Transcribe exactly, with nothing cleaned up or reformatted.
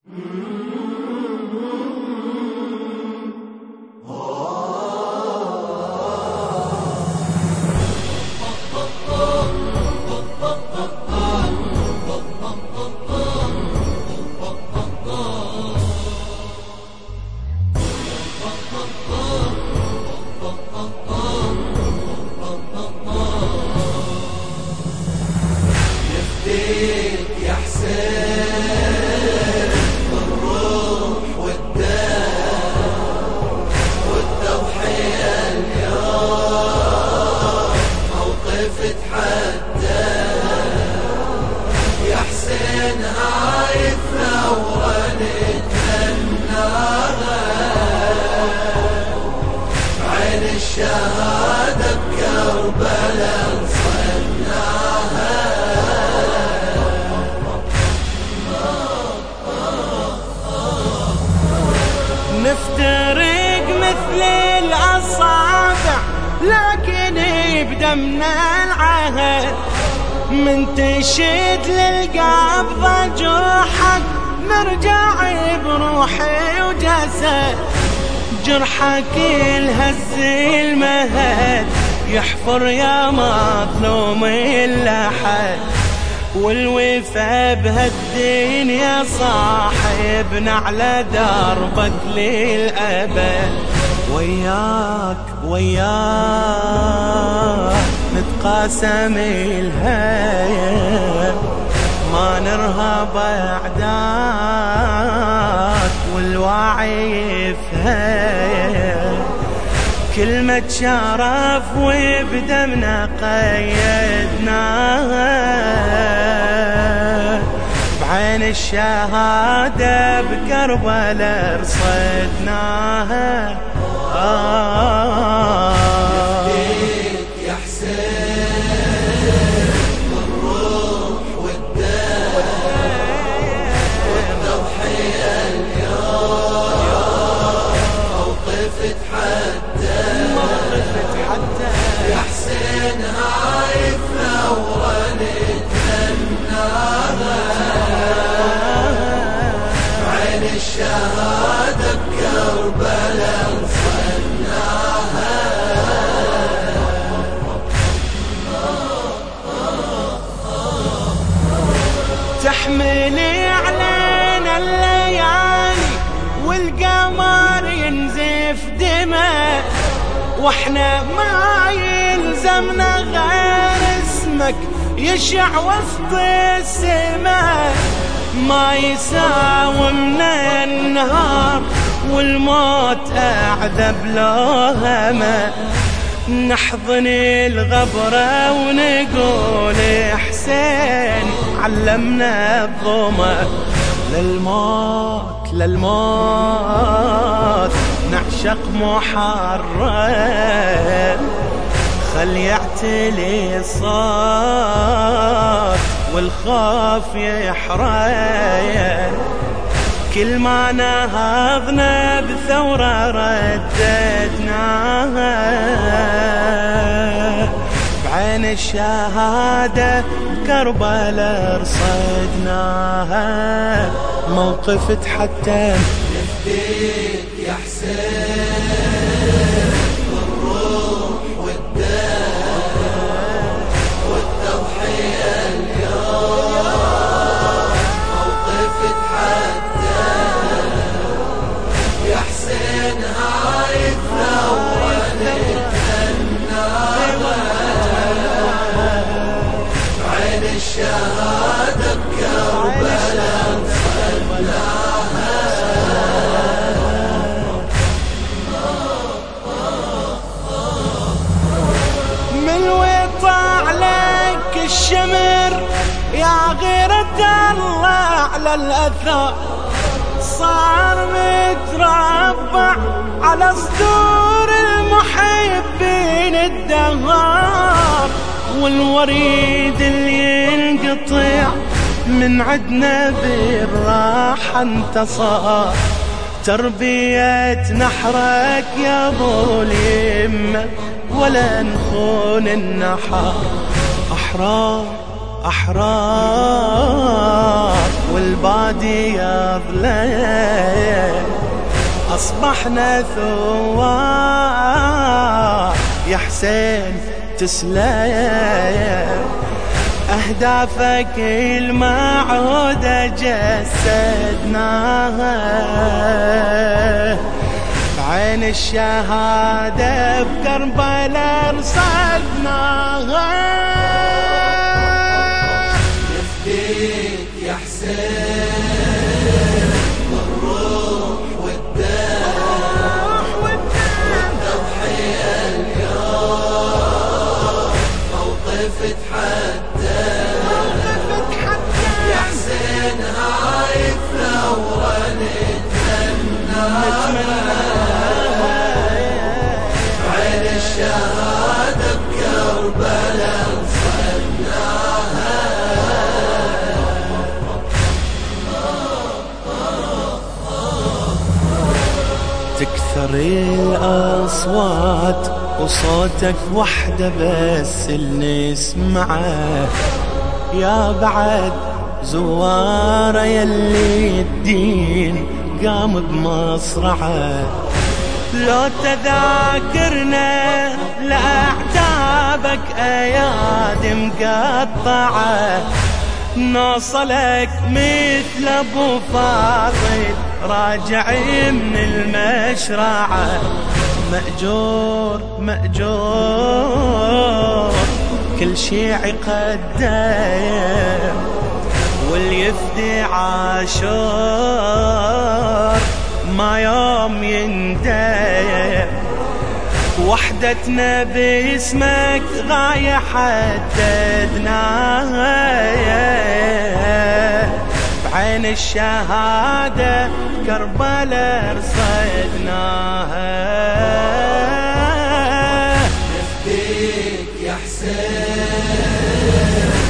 نفديك يا حسين بالروح والدم والتضحية اليوم موقف تحدى يا حسين، هاي الثورة نتمناها عين الشهادة بكربلاء صناها. نفترق مثل الأصابع لكن بدمنا العهد، من تشد للقبضة جرحك نرجع بروحي وجسد، جرحك الهز المهد يحفر يا مظلوم اللحد، والوفا بهالدين يا صاحبنا على دربك للأبد. وياك وياك نتقاسم الهيا، ما نرهب أعداك والوعي فهيا، كلمة شرف وبدمنا قيدناها، بعين الشهادة بكربلاء رصدناها. نفديك يا حسين بالروح والدم والتضحية اليوم موقف تحدى يا حسين، هاي الثورة نتمناها عين الشهادة بكربلاء صناها. تحملي علينا الليالي والقمر ينزف دماء، واحنا ما يلزمنا غير اسمك يشع وسط السماء، ما يساومنا النهار والموت أعذب لوهمه، نحضن الغبرة ونقول حسين علمنا الظما، للموت للموت نعشق محرر، خل يعتلي الصوت والخوف يحرر، كل ما نهضنا بثورة رددناها، بعين الشهادة بكربلاء رصدناها، موقف تحتم. نفديك يا حسين بالروح والدم والتضحية اليوم موقف تحدى يا حسين، هاي الثورة نتمناها عين الشهادة بكربلاء صناها. من ويطع لك الشمر يا غيرة الله على الأثر، صار متربع على صدور المحبين الدهار، والوريد اللي ينقطع من عدنا بالراحة انتصار، تربية نحرك يا ابو اليمة ولا نخون النحر، أحرار أحرار والبادي يظلم، أصبحنا ثوار يا حسين تسلم. أهدافك المعهودة جسدناها، بعين الشهادة بكربلاء رصدناها. نفديك يا حسين بالروح والدم، والتضحية اليوم موقف تحدى. يا حسين هاي الثورة نتمناها، بعين الشهادة بكربلاء صدناها. تكثر الأصوات وصوتك وحده بس اللي نسمعه، يا بعد زواره يلي الدين قام بمصرعه. لو تذاكرنا لأعتابك أيادي مقطعه، نوصلك مثل أبو فاضل راجع من المشرعة. مأجور مأجور كل شيعي قدم، واللي يفدي عاشور ما يوم يندم. وحدتنا باسمك غاية حددناها، بعين الشهادة كربلاء رصدناها. نفديك يا حسين